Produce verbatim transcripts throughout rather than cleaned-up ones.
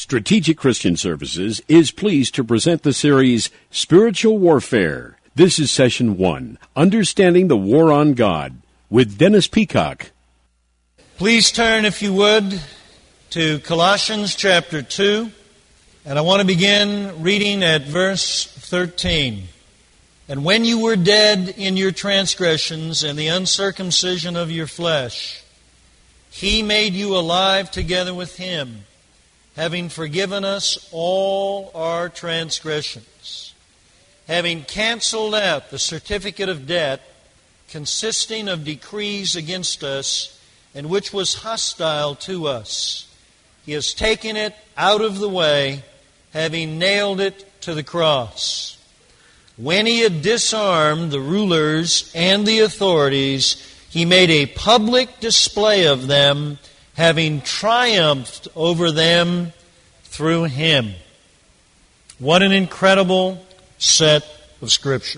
Strategic Christian Services is pleased to present the series Spiritual Warfare. This is Session one, Understanding the War on God, with Dennis Peacock. Please turn, if you would, to Colossians chapter two, and I want to begin reading at verse thirteen. And when you were dead in your transgressions and the uncircumcision of your flesh, He made you alive together with Him, having forgiven us all our transgressions, having canceled out the certificate of debt consisting of decrees against us, and which was hostile to us. He has taken it out of the way, having nailed it to the cross. When He had disarmed the rulers and the authorities, He made a public display of them, having triumphed over them through Him. What an incredible set of Scripture.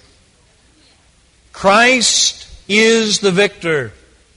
Christ is the victor.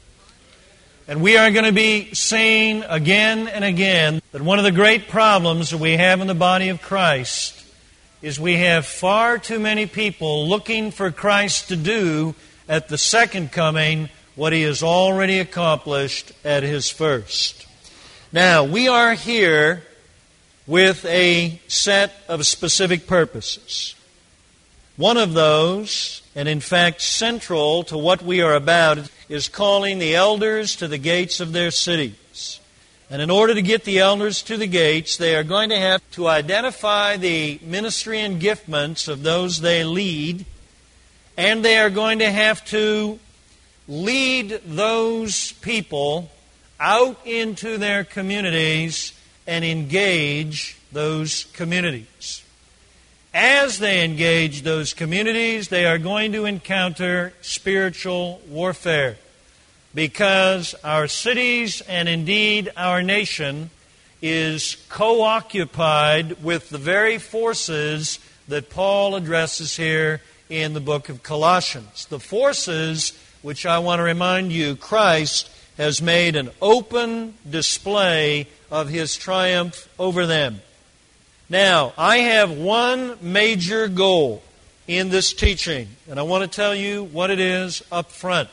And we are going to be seeing again and again that one of the great problems that we have in the body of Christ is we have far too many people looking for Christ to do at the second coming what He has already accomplished at His first. Now, we are here with a set of specific purposes. One of those, and in fact central to what we are about, is calling the elders to the gates of their cities. And in order to get the elders to the gates, they are going to have to identify the ministry and giftments of those they lead, and they are going to have to lead those people out into their communities and engage those communities. As they engage those communities, they are going to encounter spiritual warfare, because our cities and indeed our nation is co-occupied with the very forces that Paul addresses here in the book of Colossians. The forces which I want to remind you, Christ has made an open display of His triumph over them. Now, I have one major goal in this teaching, and I want to tell you what it is up front.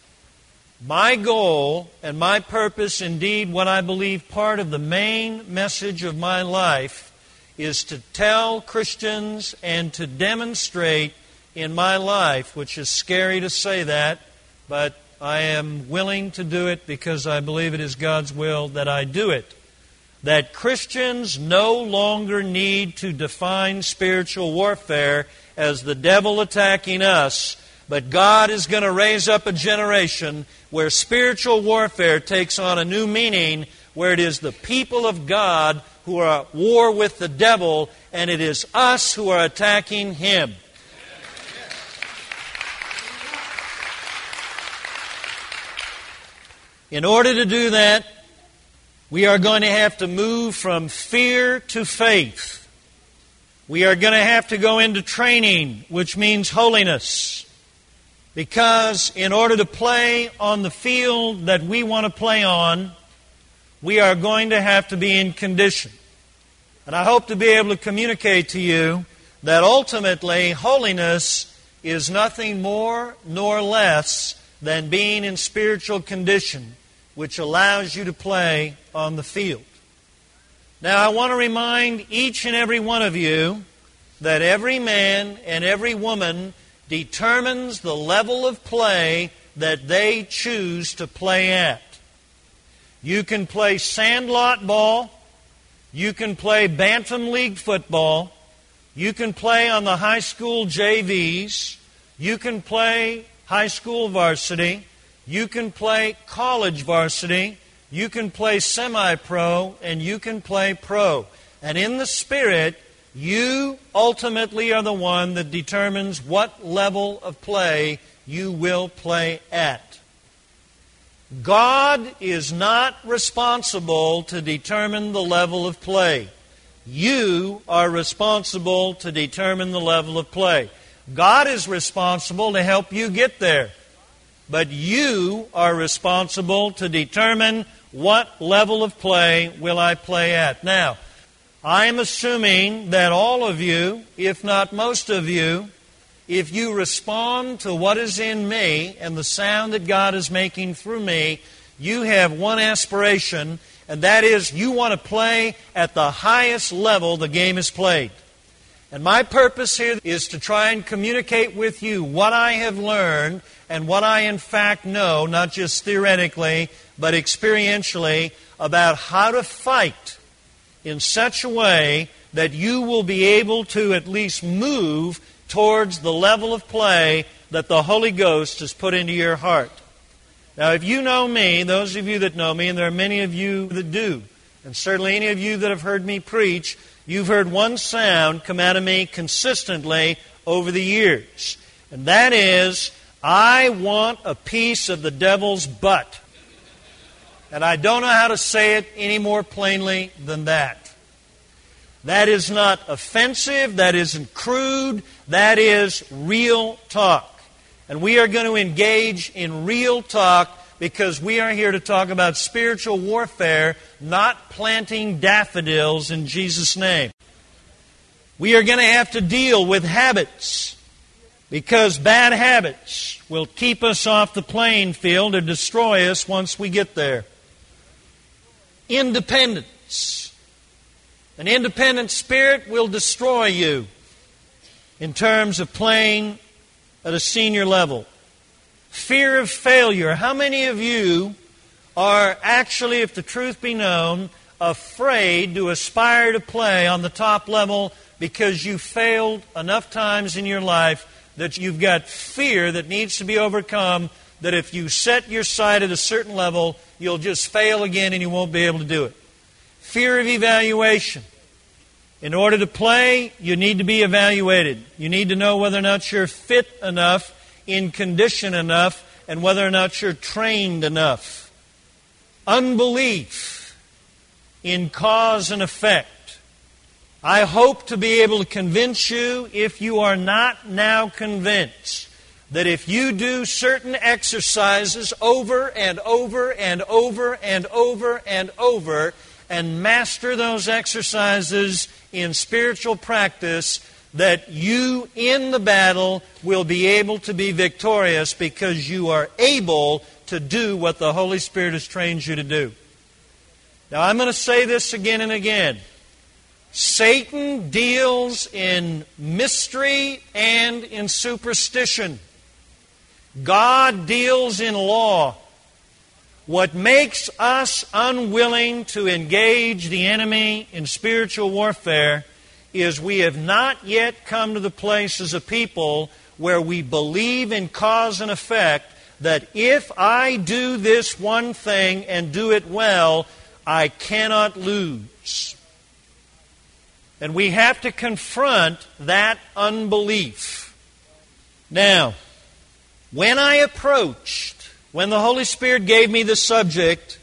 My goal and my purpose, indeed what I believe part of the main message of my life, is to tell Christians and to demonstrate in my life, which is scary to say that, but I am willing to do it because I believe it is God's will that I do it, that Christians no longer need to define spiritual warfare as the devil attacking us, but God is going to raise up a generation where spiritual warfare takes on a new meaning, where it is the people of God who are at war with the devil, and it is us who are attacking him. In order to do that, we are going to have to move from fear to faith. We are going to have to go into training, which means holiness. Because in order to play on the field that we want to play on, we are going to have to be in condition. And I hope to be able to communicate to you that ultimately holiness is nothing more nor less than being in spiritual condition, which allows you to play on the field. Now, I want to remind each and every one of you that every man and every woman determines the level of play that they choose to play at. You can play sandlot ball, you can play Bantam League football, you can play on the high school J Vs, you can play high school varsity, you can play college varsity, you can play semi-pro, and you can play pro. And in the Spirit, you ultimately are the one that determines what level of play you will play at. God is not responsible to determine the level of play. You are responsible to determine the level of play. God is responsible to help you get there. But you are responsible to determine what level of play will I play at. Now, I am assuming that all of you, if not most of you, if you respond to what is in me and the sound that God is making through me, you have one aspiration, and that is you want to play at the highest level the game is played. And my purpose here is to try and communicate with you what I have learned and what I in fact know, not just theoretically, but experientially, about how to fight in such a way that you will be able to at least move towards the level of play that the Holy Ghost has put into your heart. Now, if you know me, those of you that know me, and there are many of you that do, and certainly any of you that have heard me preach, you've heard one sound come out of me consistently over the years. And that is, I want a piece of the devil's butt. And I don't know how to say it any more plainly than that. That is not offensive, that isn't crude, that is real talk. And we are going to engage in real talk because we are here to talk about spiritual warfare, not planting daffodils in Jesus' name. We are going to have to deal with habits because bad habits will keep us off the playing field or destroy us once we get there. Independence. An independent spirit will destroy you in terms of playing at a senior level. Fear of failure. How many of you are actually, if the truth be known, afraid to aspire to play on the top level because you failed enough times in your life that you've got fear that needs to be overcome, that if you set your sight at a certain level, you'll just fail again and you won't be able to do it. Fear of evaluation. In order to play, you need to be evaluated. You need to know whether or not you're fit enough, in condition enough, and whether or not you're trained enough. Unbelief in cause and effect. I hope to be able to convince you, if you are not now convinced, that if you do certain exercises over and over and over and over and over and master those exercises in spiritual practice, that you in the battle will be able to be victorious because you are able to do what the Holy Spirit has trained you to do. Now, I'm going to say this again and again. Satan deals in mystery and in superstition. God deals in law. What makes us unwilling to engage the enemy in spiritual warfare is we have not yet come to the place as a people where we believe in cause and effect, that if I do this one thing and do it well, I cannot lose. And we have to confront that unbelief. Now, when I approached When the Holy Spirit gave me the subject,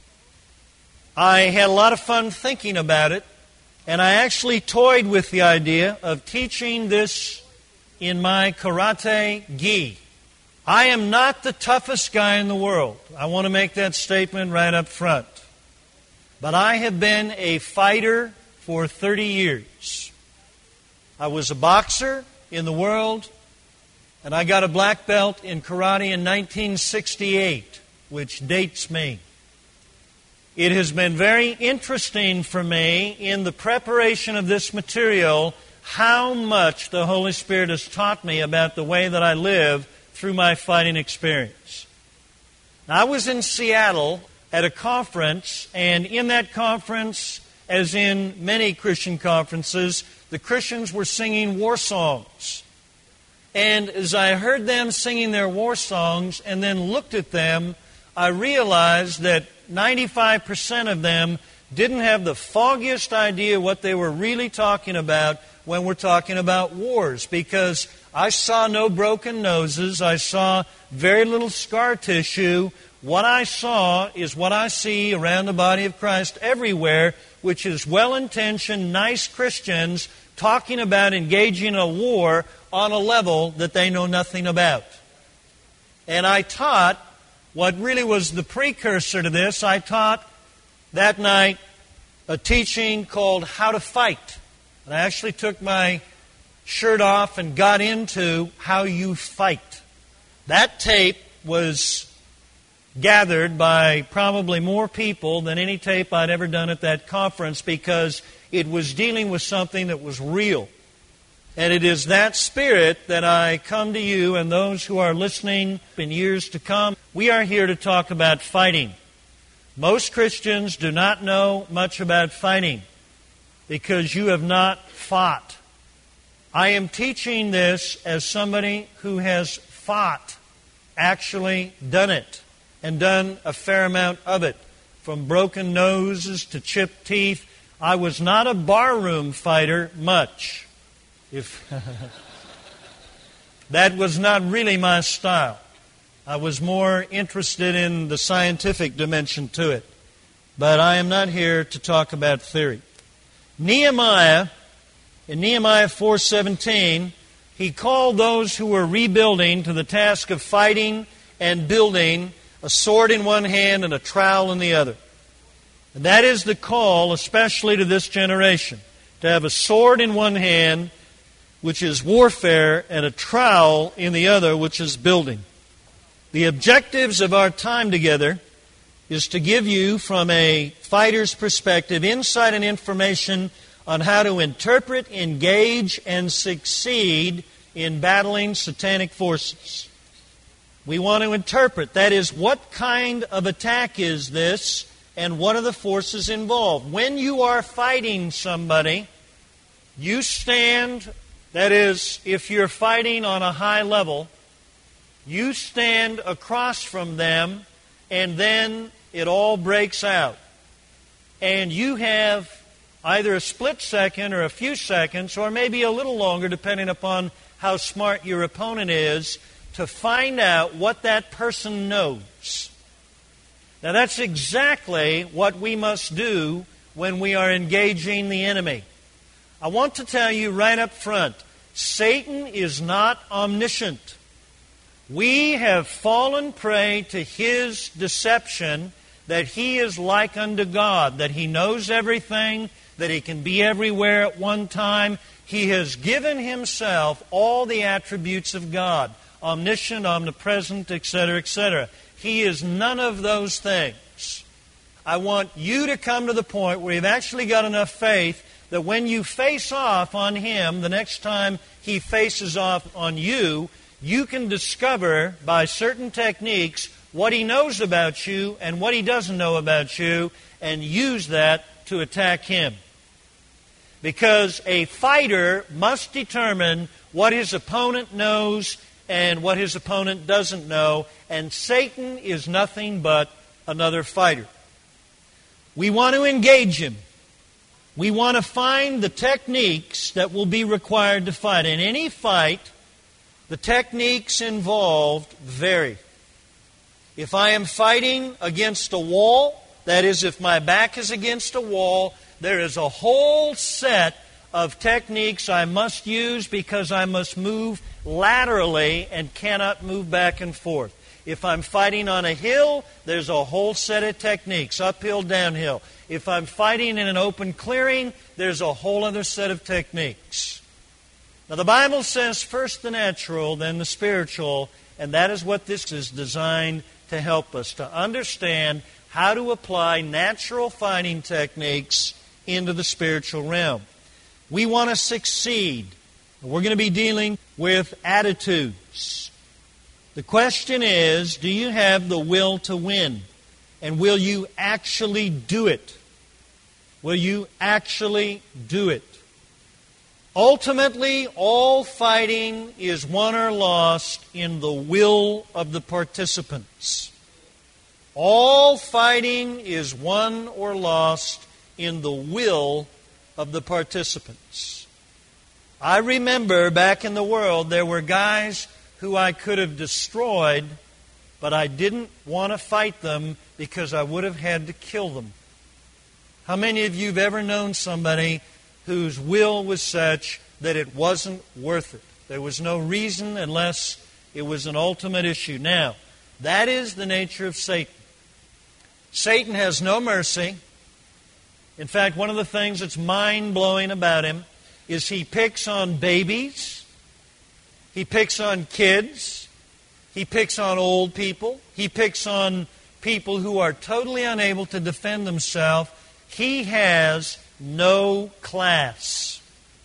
I had a lot of fun thinking about it, and I actually toyed with the idea of teaching this in my karate gi. I am not the toughest guy in the world. I want to make that statement right up front. But I have been a fighter for thirty years. I was a boxer in the world, and I got a black belt in karate in nineteen sixty-eight, which dates me. It has been very interesting for me in the preparation of this material how much the Holy Spirit has taught me about the way that I live through my fighting experience. I was in Seattle at a conference, and in that conference, as in many Christian conferences, the Christians were singing war songs. And as I heard them singing their war songs and then looked at them, I realized that ninety-five percent of them didn't have the foggiest idea what they were really talking about when we're talking about wars, because I saw no broken noses, I saw very little scar tissue. What I saw is what I see around the body of Christ everywhere, which is well-intentioned, nice Christians talking about engaging in a war on a level that they know nothing about. And I taught what really was the precursor to this. I taught that night a teaching called How to Fight. And I actually took my shirt off and got into how you fight. That tape was gathered by probably more people than any tape I'd ever done at that conference, because it was dealing with something that was real. And it is that spirit that I come to you and those who are listening in years to come. We are here to talk about fighting. Most Christians do not know much about fighting because you have not fought. I am teaching this as somebody who has fought, actually done it, and done a fair amount of it, from broken noses to chipped teeth. I was not a barroom fighter much. If that was not really my style. I was more interested in the scientific dimension to it. But I am not here to talk about theory. Nehemiah, in Nehemiah four seventeen, he called those who were rebuilding to the task of fighting and building, a sword in one hand and a trowel in the other. And that is the call, especially to this generation, to have a sword in one hand, which is warfare, and a trowel in the other, which is building. The objectives of our time together is to give you, from a fighter's perspective, insight and information on how to interpret, engage, and succeed in battling satanic forces. We want to interpret, that is, what kind of attack is this, and what are the forces involved? When you are fighting somebody, you stand, that is, if you're fighting on a high level, you stand across from them, and then it all breaks out. And you have either a split second or a few seconds, or maybe a little longer, depending upon how smart your opponent is, to find out what that person knows. Now, that's exactly what we must do when we are engaging the enemy. I want to tell you right up front, Satan is not omniscient. We have fallen prey to his deception that he is like unto God, that he knows everything, that he can be everywhere at one time. He has given himself all the attributes of God, omniscient, omnipresent, et cetera, et cetera. He is none of those things. I want you to come to the point where you've actually got enough faith that when you face off on him, the next time he faces off on you, you can discover by certain techniques what he knows about you and what he doesn't know about you, and use that to attack him. Because a fighter must determine what his opponent knows and what his opponent doesn't know, and Satan is nothing but another fighter. We want to engage him. We want to find the techniques that will be required to fight. In any fight, the techniques involved vary. If I am fighting against a wall, that is, if my back is against a wall, there is a whole set of techniques I must use because I must move laterally and cannot move back and forth. If I'm fighting on a hill, there's a whole set of techniques, uphill, downhill. If I'm fighting in an open clearing, there's a whole other set of techniques. Now, the Bible says first the natural, then the spiritual, and that is what this is designed to help us, to understand how to apply natural fighting techniques into the spiritual realm. We want to succeed. We're going to be dealing with attitudes. The question is, do you have the will to win? And will you actually do it? Will you actually do it? Ultimately, all fighting is won or lost in the will of the participants. All fighting is won or lost in the will of the participants. I remember back in the world there were guys who I could have destroyed, but I didn't want to fight them because I would have had to kill them. How many of you have ever known somebody whose will was such that it wasn't worth it? There was no reason unless it was an ultimate issue. Now, that is the nature of Satan. Satan has no mercy. In fact, one of the things that's mind-blowing about him is he picks on babies, he picks on kids, he picks on old people, he picks on people who are totally unable to defend themselves. He has no class.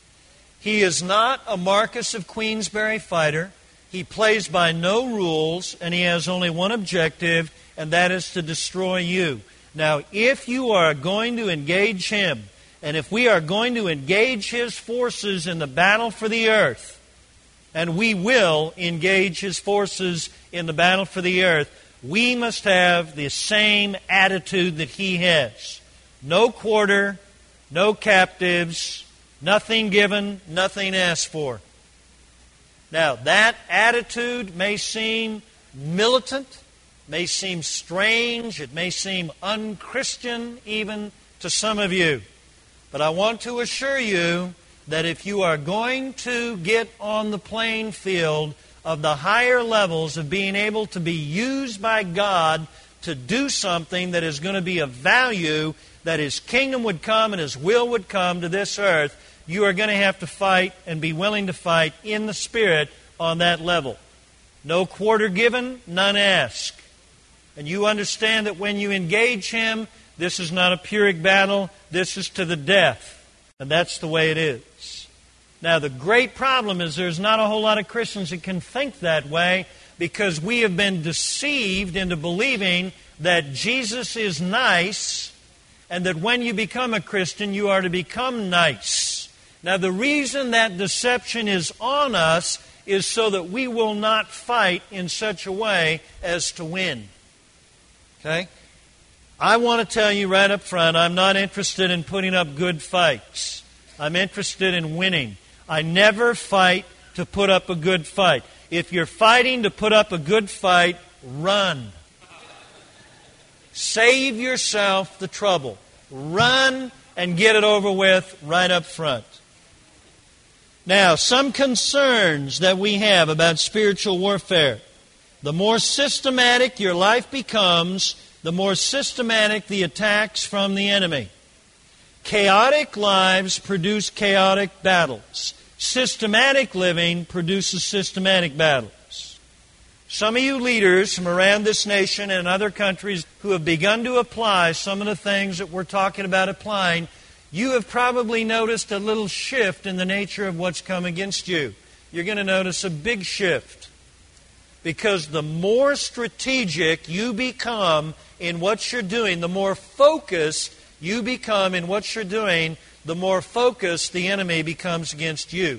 He is not a Marcus of Queensberry fighter. He plays by no rules, and he has only one objective, and that is to destroy you. Now, if you are going to engage him, and if we are going to engage his forces in the battle for the earth, and we will engage his forces in the battle for the earth, we must have the same attitude that he has. No quarter, no captives, nothing given, nothing asked for. Now, that attitude may seem militant, may seem strange, it may seem unchristian even to some of you. But I want to assure you that if you are going to get on the playing field of the higher levels of being able to be used by God to do something that is going to be of value, that His kingdom would come and His will would come to this earth, you are going to have to fight and be willing to fight in the Spirit on that level. No quarter given, none asked. And you understand that when you engage Him, this is not a Pyrrhic battle, this is to the death. And that's the way it is. Now, the great problem is there's not a whole lot of Christians that can think that way, because we have been deceived into believing that Jesus is nice and that when you become a Christian, you are to become nice. Now, the reason that deception is on us is so that we will not fight in such a way as to win. Okay? I want to tell you right up front, I'm not interested in putting up good fights. I'm interested in winning. I never fight to put up a good fight. If you're fighting to put up a good fight, run. Save yourself the trouble. Run and get it over with right up front. Now, some concerns that we have about spiritual warfare. The more systematic your life becomes, the more systematic the attacks from the enemy. Chaotic lives produce chaotic battles. Systematic living produces systematic battles. Some of you leaders from around this nation and other countries who have begun to apply some of the things that we're talking about applying, you have probably noticed a little shift in the nature of what's come against you. You're going to notice a big shift. Because the more strategic you become in what you're doing, the more focused you become in what you're doing, the more focused the enemy becomes against you.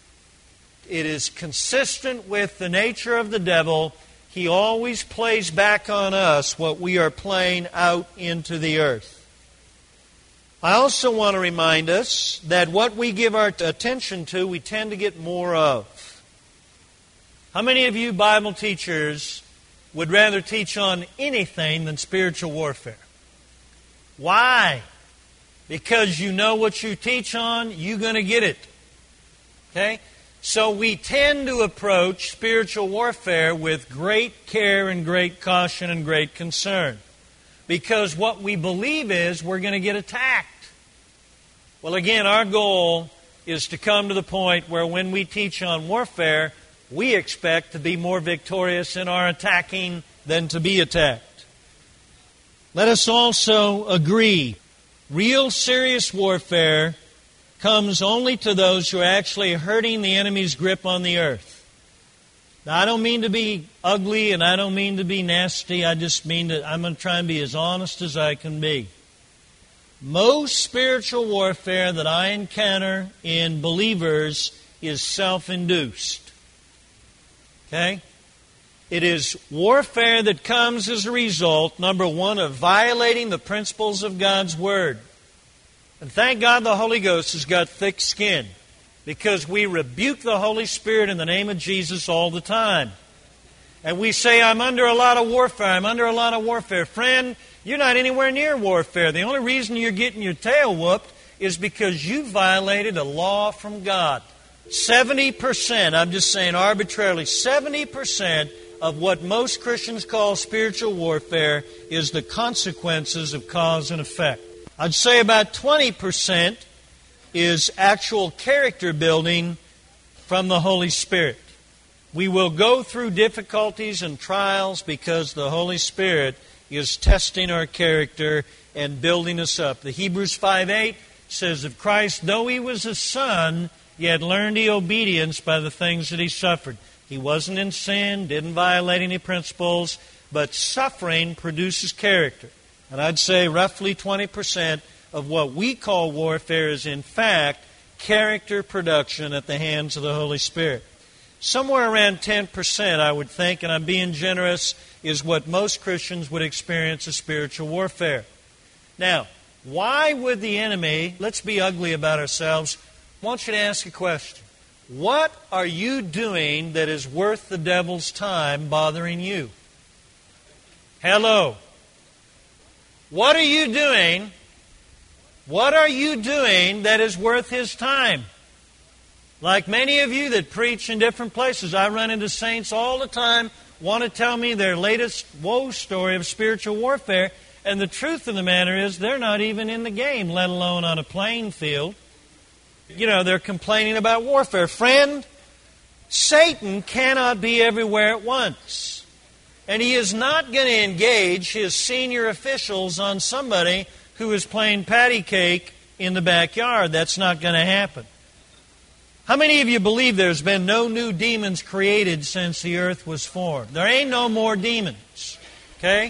It is consistent with the nature of the devil. He always plays back on us what we are playing out into the earth. I also want to remind us that what we give our attention to, we tend to get more of. How many of you Bible teachers would rather teach on anything than spiritual warfare? Why? Because you know what you teach on, you're going to get it. Okay? So we tend to approach spiritual warfare with great care and great caution and great concern. Because what we believe is we're going to get attacked. Well, again, our goal is to come to the point where when we teach on warfare, we expect to be more victorious in our attacking than to be attacked. Let us also agree, real serious warfare comes only to those who are actually hurting the enemy's grip on the earth. Now, I don't mean to be ugly and I don't mean to be nasty. I just mean that I'm going to try and be as honest as I can be. Most spiritual warfare that I encounter in believers is self-induced. Okay? It is warfare that comes as a result, number one, of violating the principles of God's Word. And thank God the Holy Ghost has got thick skin, because we rebuke the Holy Spirit in the name of Jesus all the time. And we say, I'm under a lot of warfare, I'm under a lot of warfare. Friend, you're not anywhere near warfare. The only reason you're getting your tail whooped is because you violated a law from God. seventy percent, I'm just saying arbitrarily, seventy percent of what most Christians call spiritual warfare is the consequences of cause and effect. I'd say about twenty percent is actual character building from the Holy Spirit. We will go through difficulties and trials because the Holy Spirit is testing our character and building us up. The Hebrews five eight says of Christ, though He was a Son, yet learned He obedience by the things that He suffered. He wasn't in sin, didn't violate any principles, but suffering produces character. And I'd say roughly twenty percent of what we call warfare is in fact character production at the hands of the Holy Spirit. Somewhere around ten percent, I would think, and I'm being generous, is what most Christians would experience as spiritual warfare. Now, why would the enemy, let's be ugly about ourselves, I want you to ask a question. What are you doing that is worth the devil's time bothering you? Hello. What are you doing? What are you doing that is worth his time? Like many of you that preach in different places, I run into saints all the time, want to tell me their latest woe story of spiritual warfare, and the truth of the matter is they're not even in the game, let alone on a playing field. You know, they're complaining about warfare. Friend, Satan cannot be everywhere at once. And he is not going to engage his senior officials on somebody who is playing patty cake in the backyard. That's not going to happen. How many of you believe there's been no new demons created since the earth was formed? There ain't no more demons. Okay?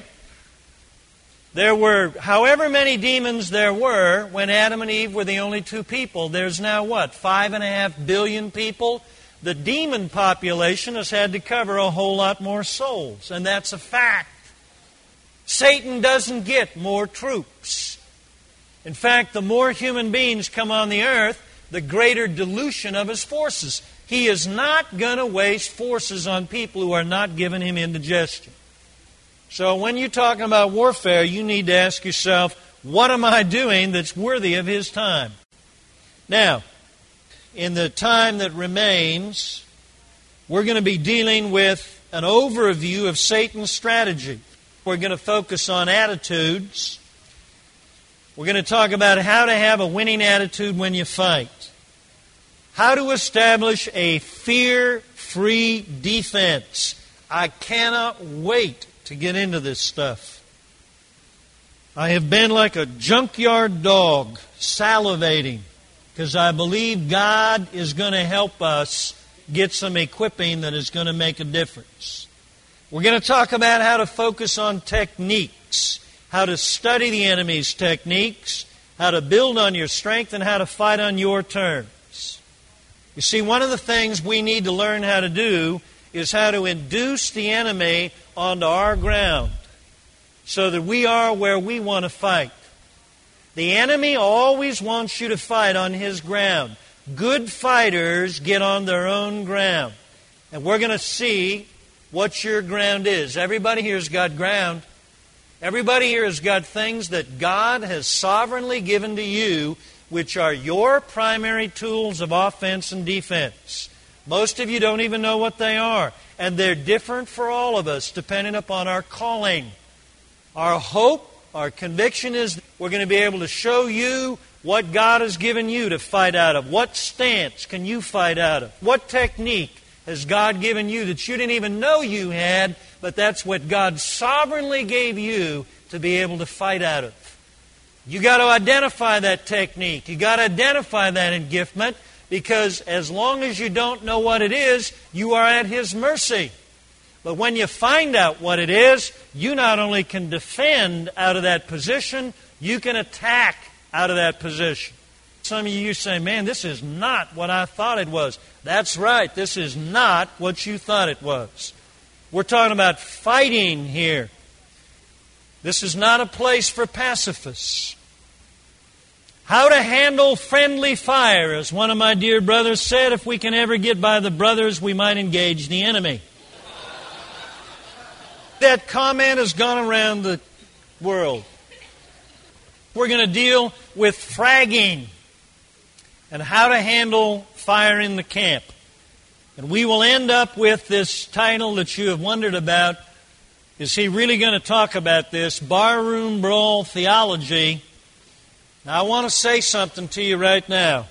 There were, however many demons there were, when Adam and Eve were the only two people, there's now what, five and a half billion people? The demon population has had to cover a whole lot more souls, and that's a fact. Satan doesn't get more troops. In fact, the more human beings come on the earth, the greater dilution of his forces. He is not going to waste forces on people who are not giving him indigestion. So when you're talking about warfare, you need to ask yourself, what am I doing that's worthy of his time? Now, in the time that remains, we're going to be dealing with an overview of Satan's strategy. We're going to focus on attitudes. We're going to talk about how to have a winning attitude when you fight. How to establish a fear-free defense. I cannot wait to get into this stuff. I have been like a junkyard dog, salivating, because I believe God is going to help us get some equipping that is going to make a difference. We're going to talk about how to focus on techniques, how to study the enemy's techniques, how to build on your strength, and how to fight on your terms. You see, one of the things we need to learn how to do is how to induce the enemy onto our ground so that we are where we want to fight. The enemy always wants you to fight on his ground. Good fighters get on their own ground. And we're going to see what your ground is. Everybody here has got ground. Everybody here has got things that God has sovereignly given to you, which are your primary tools of offense and defense. Most of you don't even know what they are. And they're different for all of us, depending upon our calling. Our hope, our conviction is we're going to be able to show you what God has given you to fight out of. What stance can you fight out of? What technique has God given you that you didn't even know you had, but that's what God sovereignly gave you to be able to fight out of. You got to identify that technique. You got to identify that engiftment, because as long as you don't know what it is, you are at His mercy. But when you find out what it is, you not only can defend out of that position, you can attack out of that position. Some of you say, man, this is not what I thought it was. That's right, this is not what you thought it was. We're talking about fighting here. This is not a place for pacifists. How to handle friendly fire. As one of my dear brothers said, if we can ever get by the brothers, we might engage the enemy. That comment has gone around the world. We're going to deal with fragging and how to handle fire in the camp. And we will end up with this title that you have wondered about. Is he really going to talk about this? Barroom Brawl Theology. Now, I want to say something to you right now.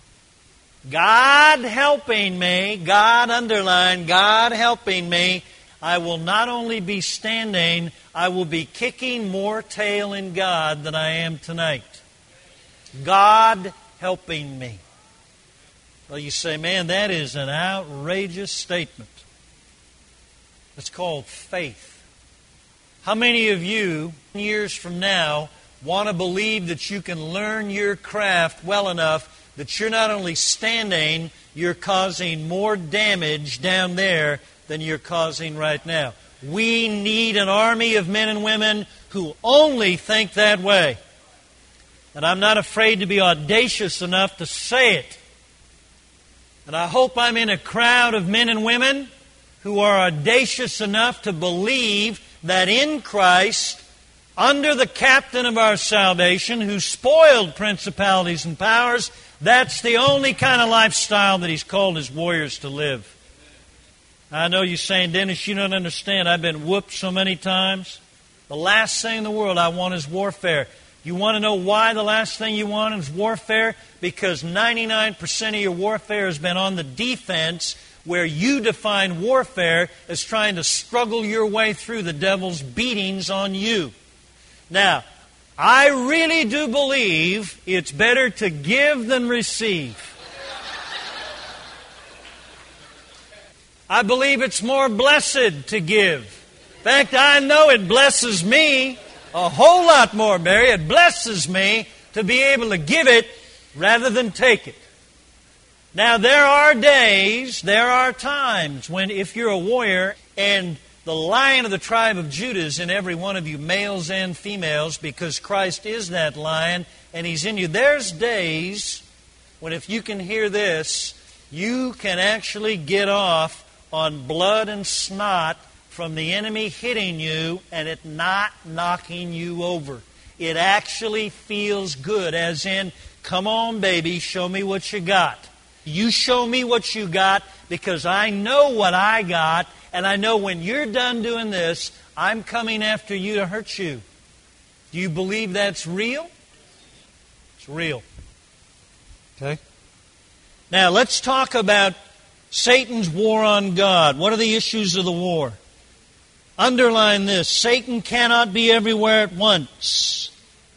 God helping me, God underline, God helping me, I will not only be standing, I will be kicking more tail in God than I am tonight. God helping me. Well, you say, man, that is an outrageous statement. It's called faith. How many of you, years from now, want to believe that you can learn your craft well enough that you're not only standing, you're causing more damage down there than you're causing right now? We need an army of men and women who only think that way. And I'm not afraid to be audacious enough to say it. And I hope I'm in a crowd of men and women who are audacious enough to believe that in Christ, under the captain of our salvation, who spoiled principalities and powers, that's the only kind of lifestyle that He's called His warriors to live. I know you're saying, Dennis, you don't understand. I've been whooped so many times. The last thing in the world I want is warfare. You want to know why the last thing you want is warfare? Because ninety-nine percent of your warfare has been on the defense, where you define warfare as trying to struggle your way through the devil's beatings on you. Now, I really do believe it's better to give than receive. I believe it's more blessed to give. In fact, I know it blesses me a whole lot more, Mary. It blesses me to be able to give it rather than take it. Now, there are days, there are times when if you're a warrior and the Lion of the tribe of Judah is in every one of you, males and females, because Christ is that Lion and He's in you. There's days when if you can hear this, you can actually get off on blood and snot from the enemy hitting you and it not knocking you over. It actually feels good, as in, come on, baby, show me what you got. You show me what you got, because I know what I got, and I know when you're done doing this, I'm coming after you to hurt you. Do you believe that's real? It's real. Okay? Now, let's talk about Satan's war on God. What are the issues of the war? Underline this. Satan cannot be everywhere at once.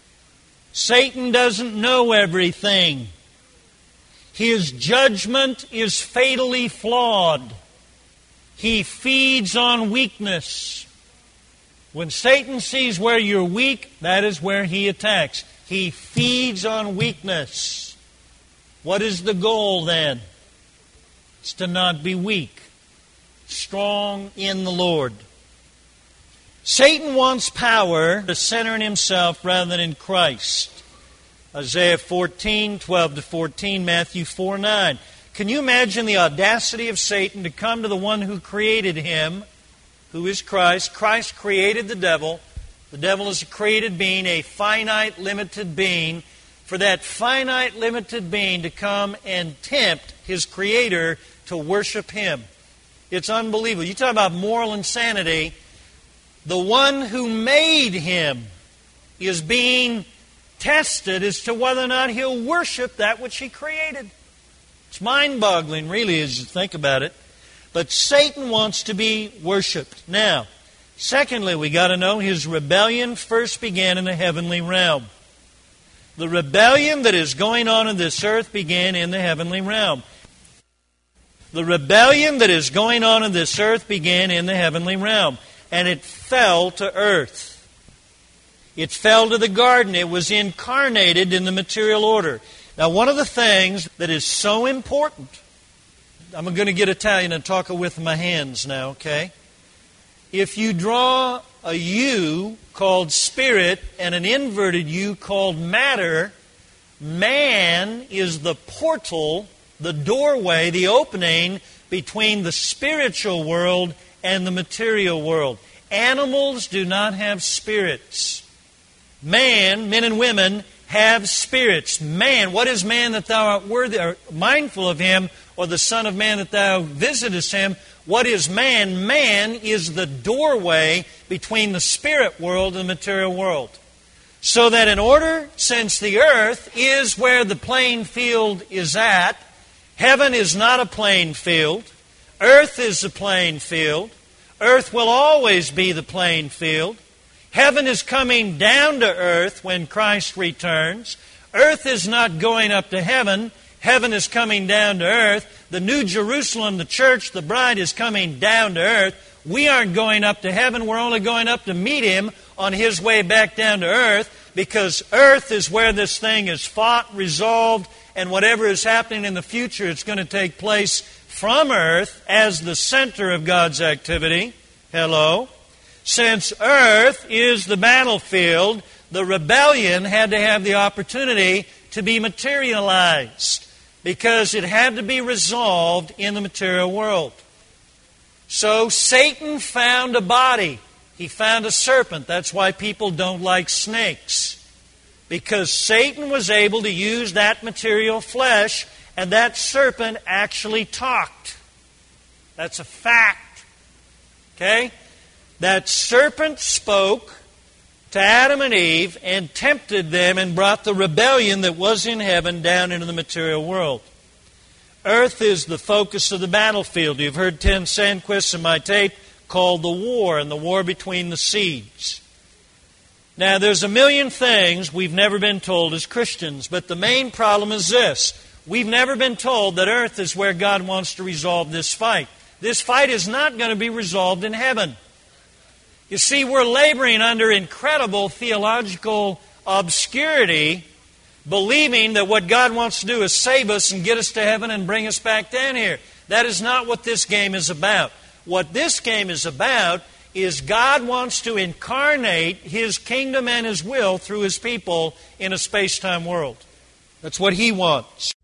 Satan doesn't know everything. His judgment is fatally flawed. He feeds on weakness. When Satan sees where you're weak, that is where he attacks. He feeds on weakness. What is the goal then? It's to not be weak. Strong in the Lord. Satan wants power to center in himself rather than in Christ. Isaiah fourteen, twelve to fourteen, Matthew four, nine. Can you imagine the audacity of Satan to come to the one who created him, who is Christ? Christ created the devil. The devil is a created being, a finite, limited being. For that finite, limited being to come and tempt his Creator to worship Him. It's unbelievable. You talk about moral insanity. The one who made him is being tested as to whether or not he'll worship that which He created. It's mind-boggling, really, as you think about it. But Satan wants to be worshipped. Now, secondly, we got to know his rebellion first began in the heavenly realm. The rebellion that is going on in this earth began in the heavenly realm. The rebellion that is going on in this earth began in the heavenly realm. And it fell to earth. It fell to the garden. It was incarnated in the material order. Now, one of the things that is so important, I'm going to get Italian and talk with my hands now, okay? If you draw a U called spirit and an inverted U called matter, man is the portal, the doorway, the opening between the spiritual world and the material world. Animals do not have spirits. Man, men and women, have spirits. Man, what is man that thou art worthy or mindful of him, or the Son of Man that thou visitest him? What is man? Man is the doorway between the spirit world and the material world. So that in order, since the earth is where the playing field is at, heaven is not a playing field, earth is a playing field, earth will always be the playing field, heaven is coming down to earth when Christ returns, earth is not going up to heaven, heaven is coming down to earth, the New Jerusalem, the church, the bride is coming down to earth. We aren't going up to heaven, we're only going up to meet Him on His way back down to earth, because earth is where this thing is fought, resolved, and whatever is happening in the future, it's going to take place from earth as the center of God's activity. Hello? Since earth is the battlefield, the rebellion had to have the opportunity to be materialized, because it had to be resolved in the material world. So Satan found a body. He found a serpent. That's why people don't like snakes. Because Satan was able to use that material flesh, and that serpent actually talked. That's a fact. Okay? That serpent spoke to Adam and Eve and tempted them and brought the rebellion that was in heaven down into the material world. Earth is the focus of the battlefield. You've heard Ten Sandquist in my tape called the war, and the war between the seeds. Now, there's a million things we've never been told as Christians, but the main problem is this. We've never been told that earth is where God wants to resolve this fight. This fight is not going to be resolved in heaven. You see, we're laboring under incredible theological obscurity, believing that what God wants to do is save us and get us to heaven and bring us back down here. That is not what this game is about. What this game is about is God wants to incarnate His kingdom and His will through His people in a space-time world. That's what He wants.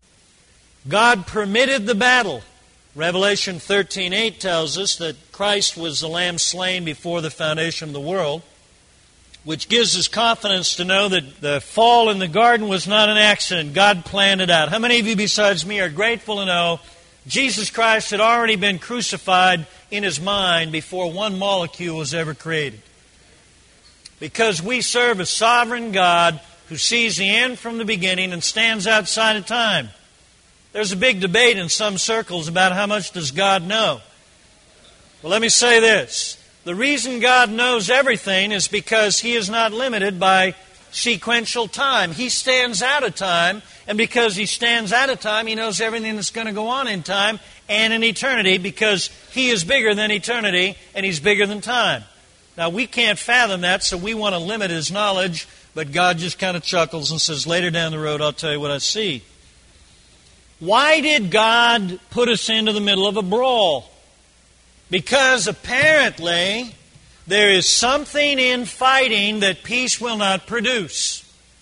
God permitted the battle. Revelation thirteen eight tells us that Christ was the Lamb slain before the foundation of the world, which gives us confidence to know that the fall in the garden was not an accident. God planned it out. How many of you besides me are grateful to know Jesus Christ had already been crucified in His mind before one molecule was ever created? Because we serve a sovereign God who sees the end from the beginning and stands outside of time. There's a big debate in some circles about how much does God know. Well, let me say this. The reason God knows everything is because He is not limited by sequential time. He stands out of time, and because He stands out of time, He knows everything that's going to go on in time and in eternity, because He is bigger than eternity and He's bigger than time. Now, we can't fathom that, so we want to limit His knowledge, but God just kind of chuckles and says, later down the road, I'll tell you what I see. Why did God put us into the middle of a brawl? Because apparently there is something in fighting that peace will not produce.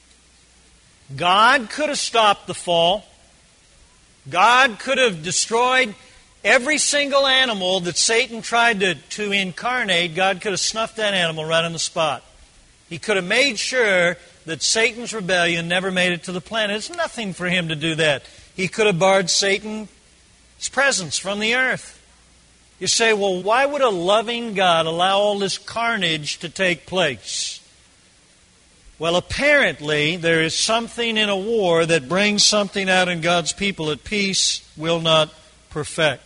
God could have stopped the fall. God could have destroyed every single animal that Satan tried to, to incarnate. God could have snuffed that animal right on the spot. He could have made sure that Satan's rebellion never made it to the planet. It's nothing for Him to do that. He could have barred Satan's presence from the earth. You say, well, why would a loving God allow all this carnage to take place? Well, apparently there is something in a war that brings something out in God's people that peace will not perfect.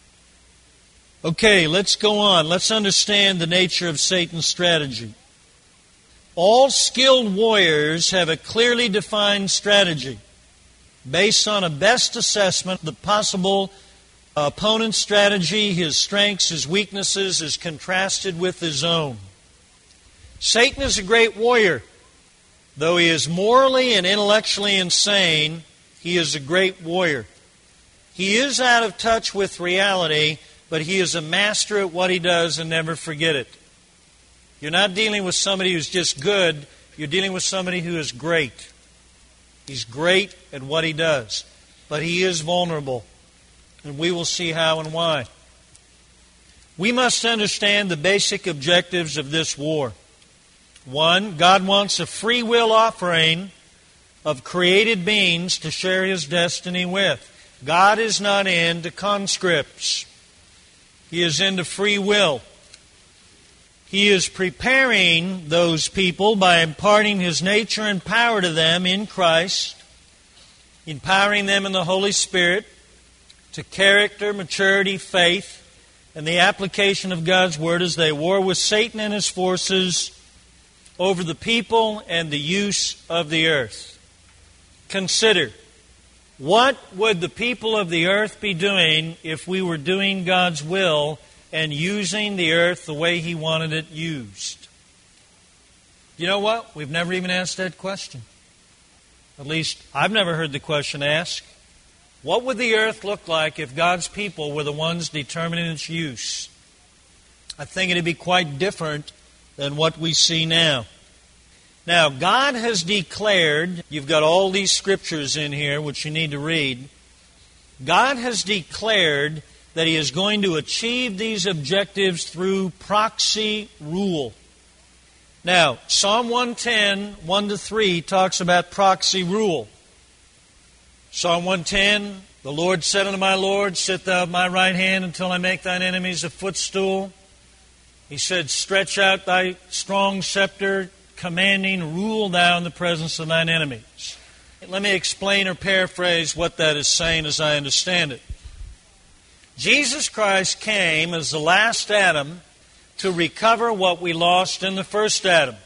Okay, let's go on. Let's understand the nature of Satan's strategy. All skilled warriors have a clearly defined strategy based on a best assessment of the possible opponent's strategy. His strengths, his weaknesses is contrasted with his own. Satan is a great warrior. Though he is morally and intellectually insane, he is a great warrior. He is out of touch with reality, but he is a master at what he does, and never forget it. You're not dealing with somebody who's just good. You're dealing with somebody who is great. He's great at what he does, but he is vulnerable, and we will see how and why. We must understand the basic objectives of this war. One, God wants a free will offering of created beings to share His destiny with. God is not into conscripts. He is into free will. He is preparing those people by imparting His nature and power to them in Christ, empowering them in the Holy Spirit to character, maturity, faith, and the application of God's Word as they war with Satan and his forces over the people and the use of the earth. Consider, what would the people of the earth be doing if we were doing God's will and using the earth the way He wanted it used? You know what? We've never even asked that question. At least, I've never heard the question asked. What would the earth look like if God's people were the ones determining its use? I think it would be quite different than what we see now. Now, God has declared, you've got all these scriptures in here which you need to read. God has declared that He is going to achieve these objectives through proxy rule. Now, Psalm one ten, one to three talks about proxy rule. Psalm one ten, the Lord said unto my Lord, sit thou at my right hand until I make thine enemies a footstool. He said, stretch out thy strong scepter, commanding, rule thou in the presence of thine enemies. Let me explain or paraphrase what that is saying as I understand it. Jesus Christ came as the last Adam to recover what we lost in the first Adam.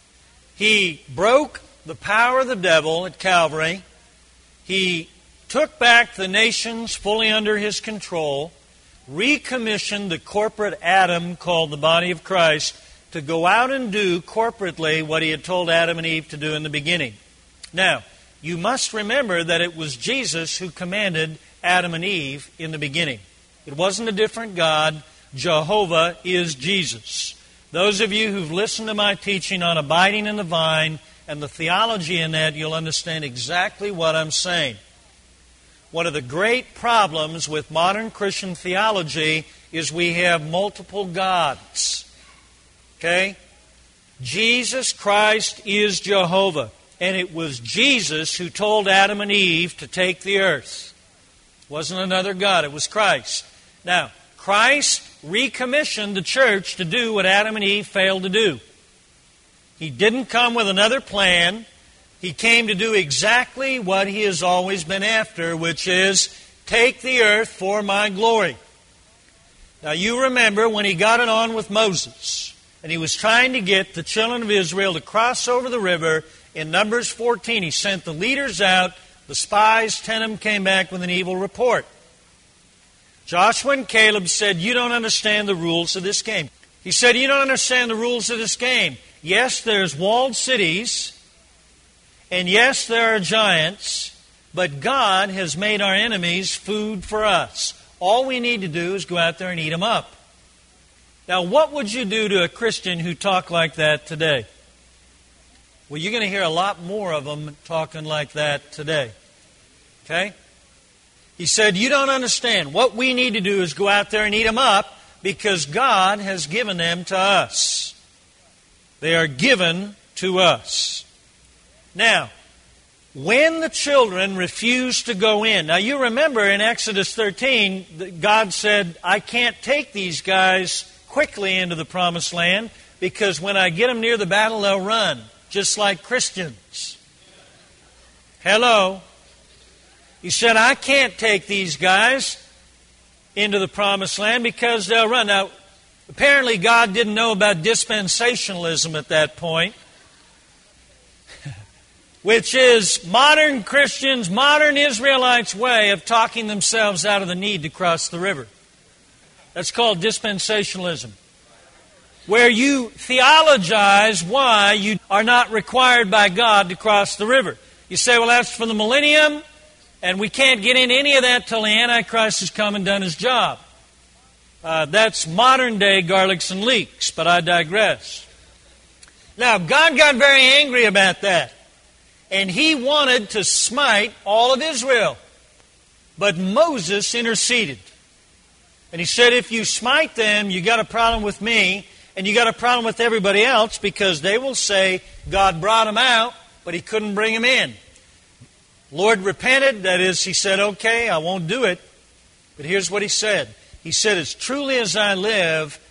He broke the power of the devil at Calvary. He took back the nations fully under His control, recommissioned the corporate Adam called the body of Christ to go out and do corporately what He had told Adam and Eve to do in the beginning. Now, you must remember that it was Jesus who commanded Adam and Eve in the beginning. It wasn't a different God. Jehovah is Jesus. Those of you who've listened to my teaching on abiding in the vine and the theology in that, you'll understand exactly what I'm saying. One of the great problems with modern Christian theology is we have multiple gods. Okay? Jesus Christ is Jehovah. And it was Jesus who told Adam and Eve to take the earth. It wasn't another God, it was Christ. Now, Christ recommissioned the church to do what Adam and Eve failed to do. He didn't come with another plan. He came to do exactly what He has always been after, which is take the earth for my glory. Now you remember when He got it on with Moses, and he was trying to get the children of Israel to cross over the river. In Numbers fourteen, He sent the leaders out. The spies, ten of them, came back with an evil report. Joshua and Caleb said, you don't understand the rules of this game. He said, you don't understand the rules of this game. Yes, there's walled cities, and yes, there are giants, but God has made our enemies food for us. All we need to do is go out there and eat them up. Now, what would you do to a Christian who talked like that today? Well, you're going to hear a lot more of them talking like that today. Okay? He said, you don't understand. What we need to do is go out there and eat them up because God has given them to us. They are given to us. Now, when the children refused to go in, now you remember in Exodus thirteen, God said, I can't take these guys quickly into the promised land because when I get them near the battle, they'll run, just like Christians. Hello? He said, I can't take these guys into the promised land because they'll run. Now, apparently God didn't know about dispensationalism at that point, which is modern Christians, modern Israelites' way of talking themselves out of the need to cross the river. That's called dispensationalism, where you theologize why you are not required by God to cross the river. You say, well, that's for the millennium, and we can't get into any of that till the Antichrist has come and done his job. Uh, that's modern-day garlics and leeks, but I digress. Now, God got very angry about that, and He wanted to smite all of Israel. But Moses interceded. And he said, if you smite them, you got a problem with me, and you got a problem with everybody else, because they will say, God brought them out, but He couldn't bring them in. Lord repented, that is, He said, okay, I won't do it. But here's what He said. He said, as truly as I live,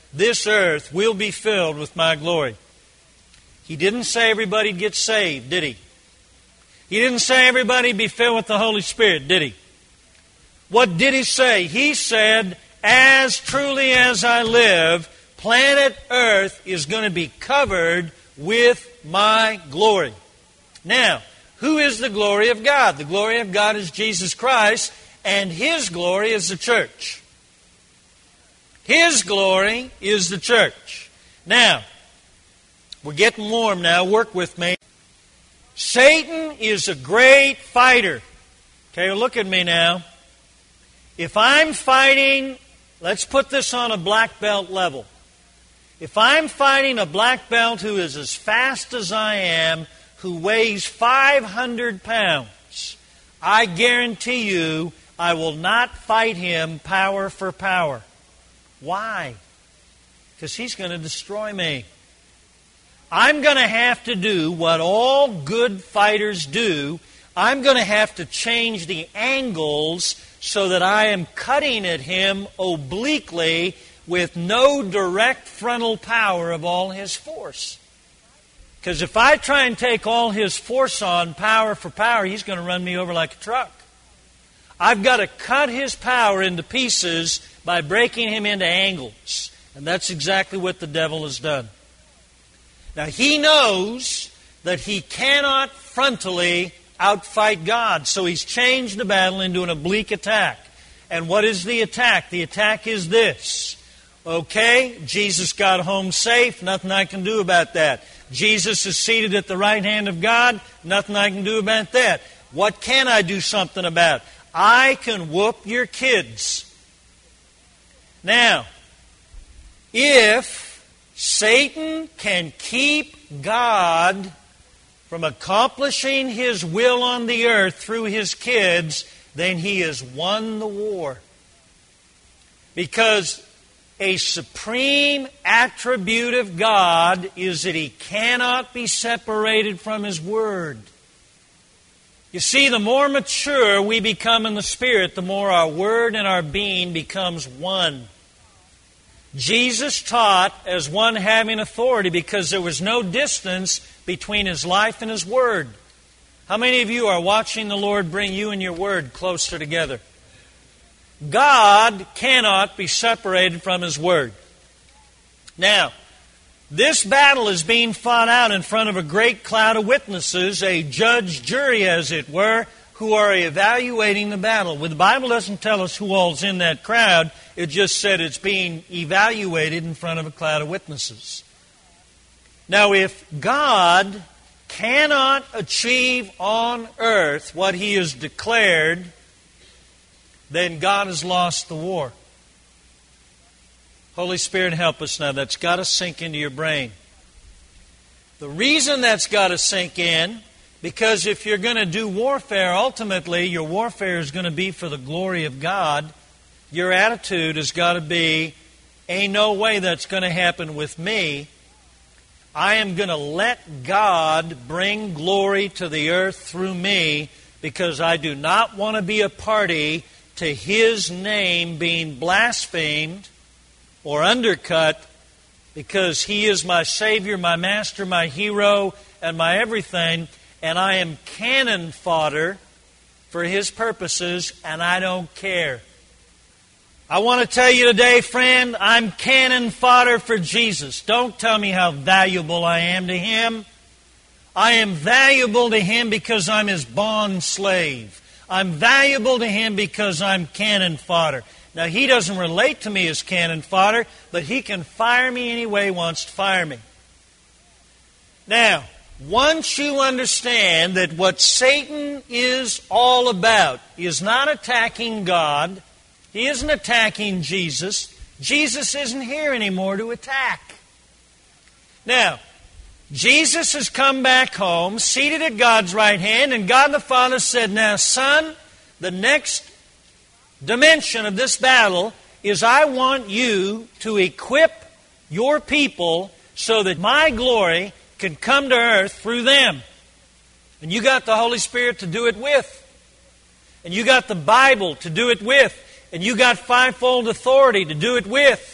this earth will be filled with my glory. He didn't say everybody'd get saved, did he? He didn't say everybody'd be filled with the Holy Spirit, did he? What did he say? He said, as truly as I live, planet Earth is going to be covered with my glory. Now, who is the glory of God? The glory of God is Jesus Christ, and His glory is the church. His glory is the church. Now, we're getting warm now. Work with me. Satan is a great fighter. Okay, well, look at me now. If I'm fighting, let's put this on a black belt level. If I'm fighting a black belt who is as fast as I am, who weighs five hundred pounds, I guarantee you I will not fight him power for power. Why? Because he's going to destroy me. I'm going to have to do what all good fighters do. I'm going to have to change the angles so that I am cutting at him obliquely with no direct frontal power of all his force. Because if I try and take all his force on power for power, he's going to run me over like a truck. I've got to cut his power into pieces by breaking him into angles. And that's exactly what the devil has done. Now, he knows that he cannot frontally outfight God, so he's changed the battle into an oblique attack. And what is the attack? The attack is this. Okay, Jesus got home safe, nothing I can do about that. Jesus is seated at the right hand of God, nothing I can do about that. What can I do something about? I can whoop your kids. Now, if Satan can keep God from accomplishing His will on the earth through His kids, then he has won the war. Because a supreme attribute of God is that He cannot be separated from His Word. You see, the more mature we become in the Spirit, the more our Word and our being becomes one. Jesus taught as one having authority because there was no distance between His life and His Word. How many of you are watching the Lord bring you and your Word closer together? God cannot be separated from His Word. Now, this battle is being fought out in front of a great cloud of witnesses, a judge, jury, as it were, who are evaluating the battle. Well, the Bible doesn't tell us who all's in that crowd. It just said it's being evaluated in front of a cloud of witnesses. Now, if God cannot achieve on earth what He has declared, then God has lost the war. Holy Spirit, help us now. That's got to sink into your brain. The reason that's got to sink in, because if you're going to do warfare, ultimately your warfare is going to be for the glory of God. Your attitude has got to be, ain't no way that's going to happen with me. I am going to let God bring glory to the earth through me because I do not want to be a party to His name being blasphemed or undercut because He is my Savior, my Master, my hero, and my everything, and I am cannon fodder for His purposes, and I don't care. I want to tell you today, friend, I'm cannon fodder for Jesus. Don't tell me how valuable I am to Him. I am valuable to Him because I'm His bond slave. I'm valuable to Him because I'm cannon fodder. Now, He doesn't relate to me as cannon fodder, but He can fire me any way He wants to fire me. Now, once you understand that what Satan is all about is not attacking God, he isn't attacking Jesus. Jesus isn't here anymore to attack. Now, Jesus has come back home, seated at God's right hand, and God the Father said, now, son, the next dimension of this battle is I want you to equip your people so that my glory can come to earth through them. And you got the Holy Spirit to do it with. And you got the Bible to do it with. And you got fivefold authority to do it with.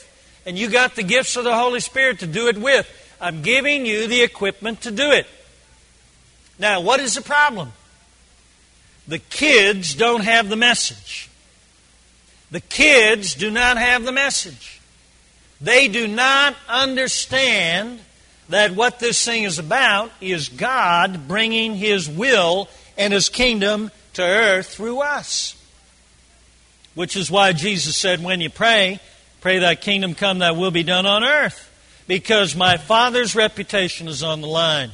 And you got the gifts of the Holy Spirit to do it with. I'm giving you the equipment to do it. Now, what is the problem? The kids don't have the message. The kids do not have the message. They do not understand that what this thing is about is God bringing His will and His kingdom to earth through us. Which is why Jesus said, when you pray, pray thy kingdom come, thy will be done on earth. Because my Father's reputation is on the line.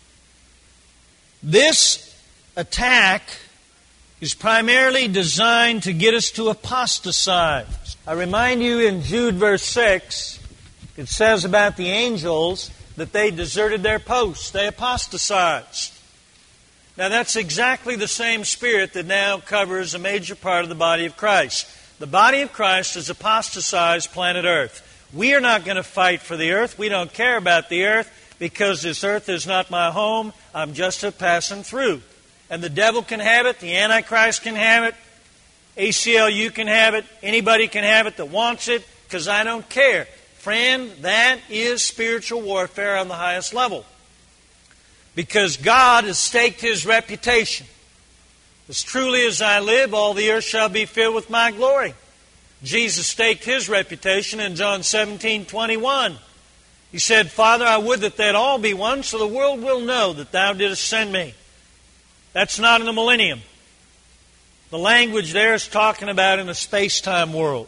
This attack is primarily designed to get us to apostatize. I remind you in Jude verse six, it says about the angels that they deserted their posts. They apostatized. Now that's exactly the same spirit that now covers a major part of the body of Christ. The body of Christ is apostatized planet Earth. We are not going to fight for the earth. We don't care about the earth because this earth is not my home. I'm just a passing through. And the devil can have it. The Antichrist can have it. A C L U can have it. Anybody can have it that wants it because I don't care. Friend, that is spiritual warfare on the highest level. Because God has staked His reputation. As truly as I live, all the earth shall be filled with my glory. Jesus staked His reputation in John seventeen twenty-one. He said, Father, I would that they'd all be one, so the world will know that Thou didst send me. That's not in the millennium. The language there is talking about in a space-time world.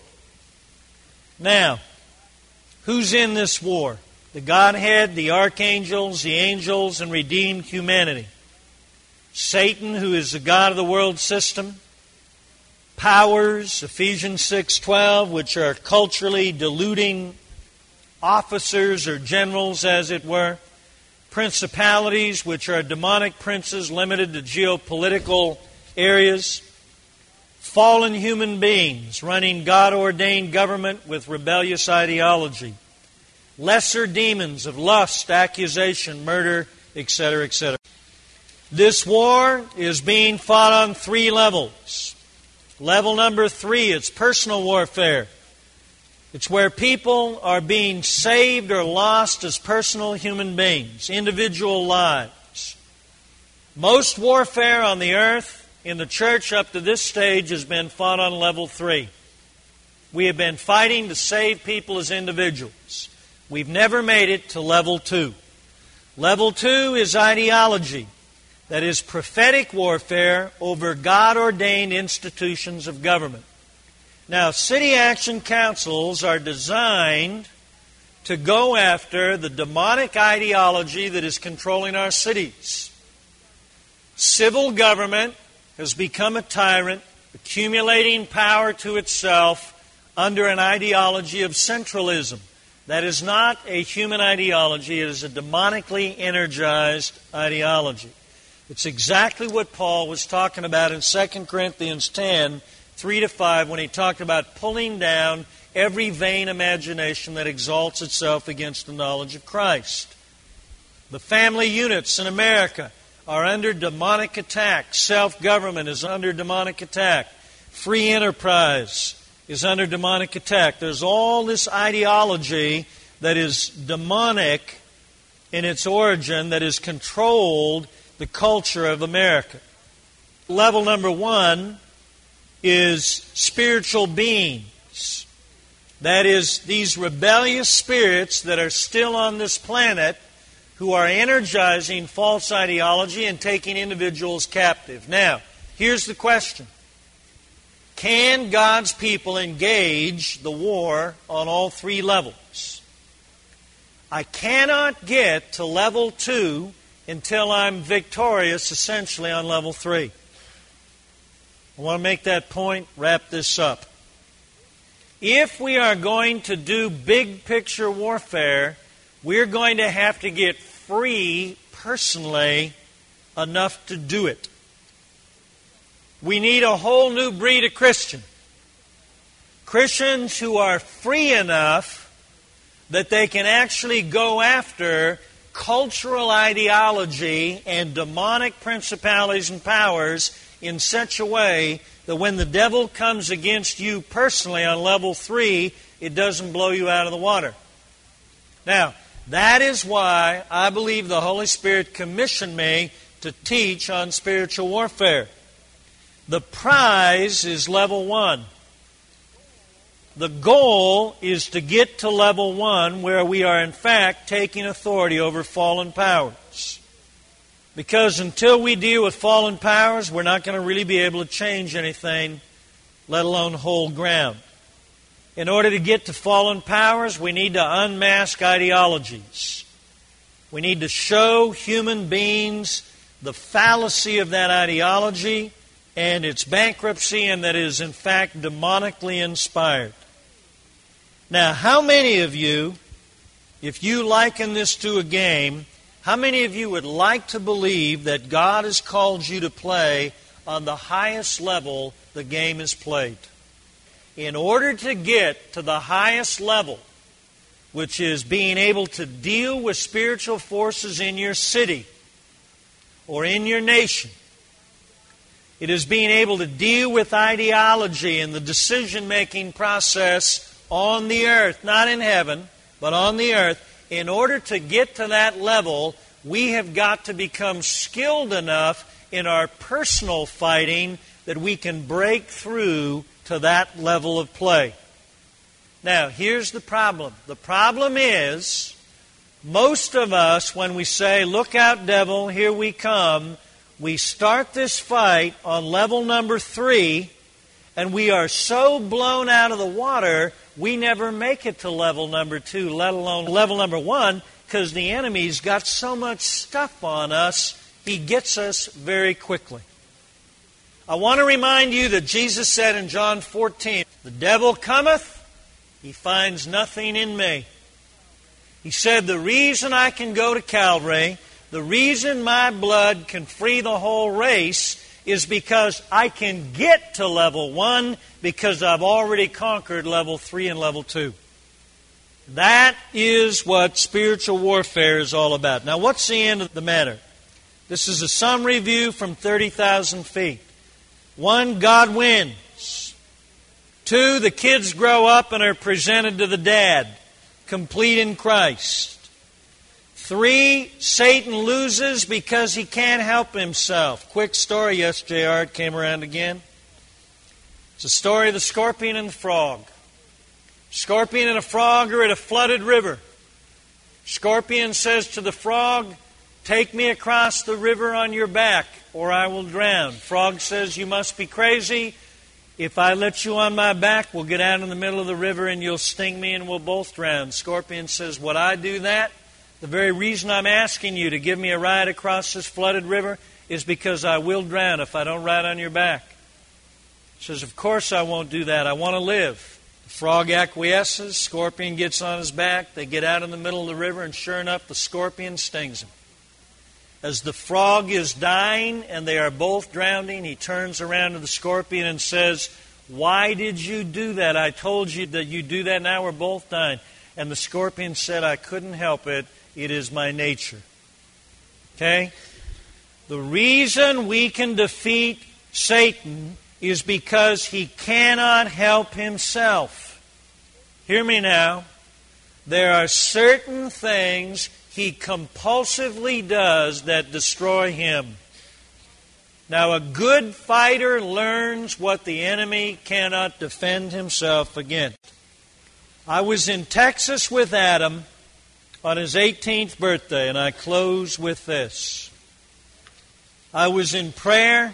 Now, who's in this war? The Godhead, the archangels, the angels, and redeemed humanity. Satan, who is the god of the world system. Powers, Ephesians six twelve, which are culturally deluding officers or generals, as it were. Principalities, which are demonic princes limited to geopolitical areas. Fallen human beings running God-ordained government with rebellious ideology. Lesser demons of lust, accusation, murder, et cetera, et cetera. This war is being fought on three levels. Level number three, it's personal warfare. It's where people are being saved or lost as personal human beings, individual lives. Most warfare on the earth in the church up to this stage has been fought on level three. We have been fighting to save people as individuals. We've never made it to level two. Level two is ideology. That is prophetic warfare over God-ordained institutions of government. Now, city action councils are designed to go after the demonic ideology that is controlling our cities. Civil government has become a tyrant, accumulating power to itself under an ideology of centralism. That is not a human ideology. It is a demonically energized ideology. It's exactly what Paul was talking about in Second Corinthians ten, three to five, when he talked about pulling down every vain imagination that exalts itself against the knowledge of Christ. The family units in America are under demonic attack. Self-government is under demonic attack. Free enterprise is under demonic attack. There's all this ideology that is demonic in its origin that has controlled the culture of America. Level number one is spiritual beings. That is, these rebellious spirits that are still on this planet who are energizing false ideology and taking individuals captive. Now, here's the question. Can God's people engage the war on all three levels? I cannot get to level two until I'm victorious, essentially, on level three. I want to make that point, wrap this up. If we are going to do big picture warfare, we're going to have to get free, personally, enough to do it. We need a whole new breed of Christian. Christians who are free enough that they can actually go after cultural ideology and demonic principalities and powers in such a way that when the devil comes against you personally on level three, it doesn't blow you out of the water. Now, that is why I believe the Holy Spirit commissioned me to teach on spiritual warfare. The prize is level one. The goal is to get to level one where we are in fact taking authority over fallen powers. Because until we deal with fallen powers, we're not going to really be able to change anything, let alone hold ground. In order to get to fallen powers, we need to unmask ideologies. We need to show human beings the fallacy of that ideology and its bankruptcy, and that it is in fact demonically inspired. Now, how many of you, if you liken this to a game, how many of you would like to believe that God has called you to play on the highest level the game is played? In order to get to the highest level, which is being able to deal with spiritual forces in your city or in your nation, it is being able to deal with ideology and the decision-making process on the earth, not in heaven, but on the earth. In order to get to that level, we have got to become skilled enough in our personal fighting that we can break through to that level of play. Now, here's the problem. The problem is, most of us, when we say, "Look out, devil, here we come," we start this fight on level number three, and we are so blown out of the water, we never make it to level number two, let alone level number one, because the enemy's got so much stuff on us, he gets us very quickly. I want to remind you that Jesus said in John fourteen, "The devil cometh, he finds nothing in me." He said, the reason I can go to Calvary, the reason my blood can free the whole race, is because I can get to level one because I've already conquered level three and level two. That is what spiritual warfare is all about. Now, what's the end of the matter? This is a summary view from thirty thousand feet. One, God wins. Two, the kids grow up and are presented to the dad, complete in Christ. Three, Satan loses because he can't help himself. Quick story, yes, J R, it came around again. It's the story of the scorpion and the frog. Scorpion and a frog are at a flooded river. Scorpion says to the frog, "Take me across the river on your back, or I will drown." Frog says, "You must be crazy. If I let you on my back, we'll get out in the middle of the river and you'll sting me and we'll both drown." Scorpion says, "Would I do that? The very reason I'm asking you to give me a ride across this flooded river is because I will drown if I don't ride on your back." He says, "Of course I won't do that. I want to live." The frog acquiesces. Scorpion gets on his back. They get out in the middle of the river, and sure enough, the scorpion stings him. As the frog is dying and they are both drowning, he turns around to the scorpion and says, "Why did you do that? I told you that you do that. Now we're both dying." And the scorpion said, "I couldn't help it. It is my nature." Okay? The reason we can defeat Satan is because he cannot help himself. Hear me now. There are certain things he compulsively does that destroy him. Now, a good fighter learns what the enemy cannot defend himself against. I was in Texas with Adam on his eighteenth birthday, and I close with this. I was in prayer,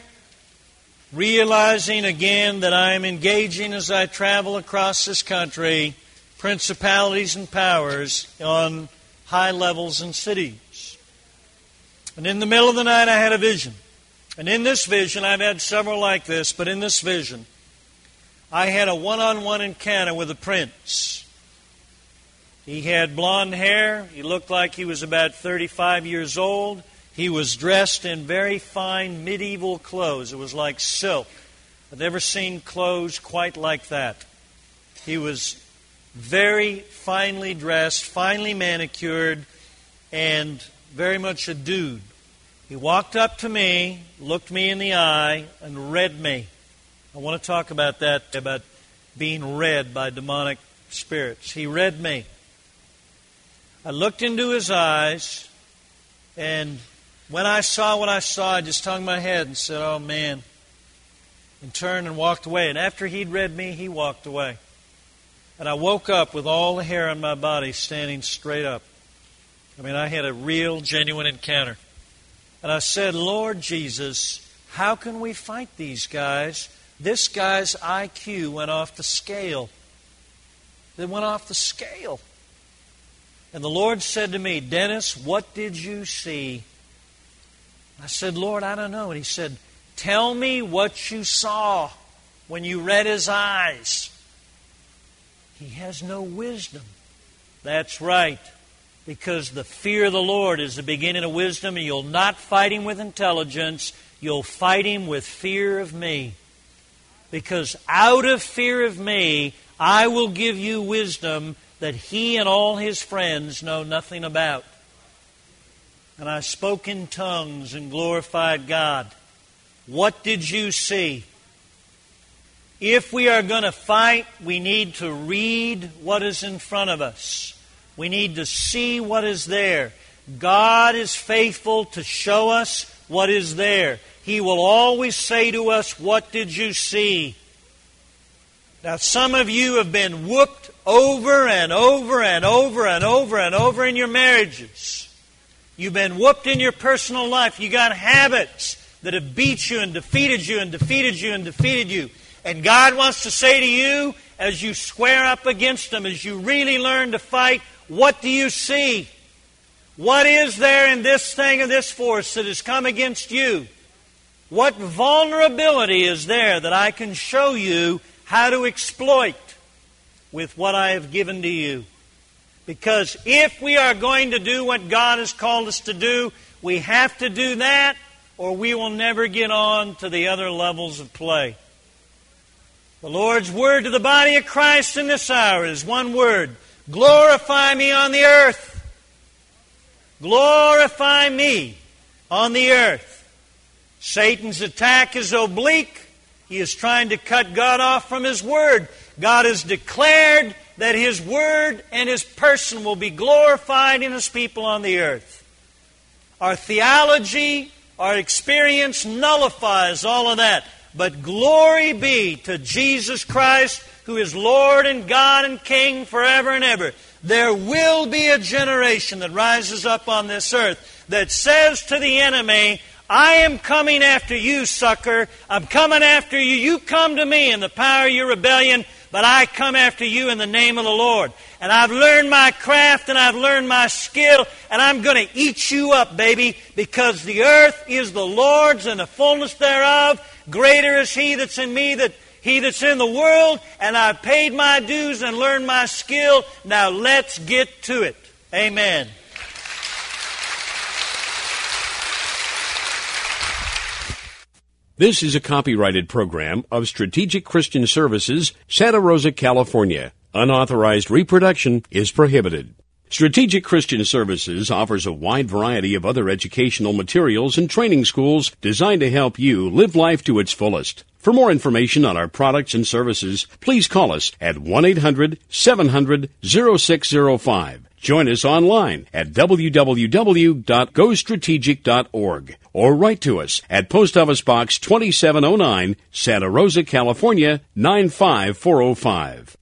realizing again that I am engaging as I travel across this country principalities and powers on high levels and cities. And in the middle of the night I had a vision. And in this vision, I've had several like this, but in this vision, I had a one-on-one encounter with a prince. He had blonde hair. He looked like he was about thirty-five years old. He was dressed in very fine medieval clothes. It was like silk. I've never seen clothes quite like that. He was very finely dressed, finely manicured, and very much a dude. He walked up to me, looked me in the eye, and read me. I want to talk about that, about being read by demonic spirits. He read me. I looked into his eyes, and when I saw what I saw, I just hung my head and said, oh, man, and turned and walked away. And after he'd read me, he walked away. And I woke up with all the hair on my body standing straight up. I mean, I had a real, genuine encounter. And I said, Lord Jesus, how can we fight these guys? This guy's I Q went off the scale. It went off the scale. And the Lord said to me, Dennis, what did you see? I said, Lord, I don't know. And He said, tell me what you saw when you read his eyes. He has no wisdom. That's right. Because the fear of the Lord is the beginning of wisdom, and you'll not fight him with intelligence. You'll fight him with fear of me. Because out of fear of me, I will give you wisdom that he and all his friends know nothing about. And I spoke in tongues and glorified God. What did you see? If we are going to fight, we need to read what is in front of us. We need to see what is there. God is faithful to show us what is there. He will always say to us, what did you see? Now, some of you have been whooped over and over and over and over and over in your marriages. You've been whooped in your personal life. You got habits that have beat you and defeated you and defeated you and defeated you. And God wants to say to you, as you square up against them, as you really learn to fight, what do you see? What is there in this thing or this force that has come against you? What vulnerability is there that I can show you how to exploit with what I have given to you? Because if we are going to do what God has called us to do, we have to do that, or we will never get on to the other levels of play. The Lord's word to the body of Christ in this hour is one word: glorify me on the earth. Glorify me on the earth. Satan's attack is oblique. He is trying to cut God off from His Word. God has declared that His Word and His person will be glorified in His people on the earth. Our theology, our experience nullifies all of that. But glory be to Jesus Christ, who is Lord and God and King forever and ever. There will be a generation that rises up on this earth that says to the enemy, I am coming after you, sucker. I'm coming after you. You come to me in the power of your rebellion, but I come after you in the name of the Lord. And I've learned my craft and I've learned my skill, and I'm going to eat you up, baby, because the earth is the Lord's and the fullness thereof. Greater is He that's in me than he that's in the world, and I've paid my dues and learned my skill. Now let's get to it. Amen. This is a copyrighted program of Strategic Christian Services, Santa Rosa, California. Unauthorized reproduction is prohibited. Strategic Christian Services offers a wide variety of other educational materials and training schools designed to help you live life to its fullest. For more information on our products and services, please call us at one eight hundred seven hundred oh six oh five. Join us online at w w w dot go strategic dot org or write to us at Post Office Box twenty-seven oh nine, Santa Rosa, California, nine five four oh five.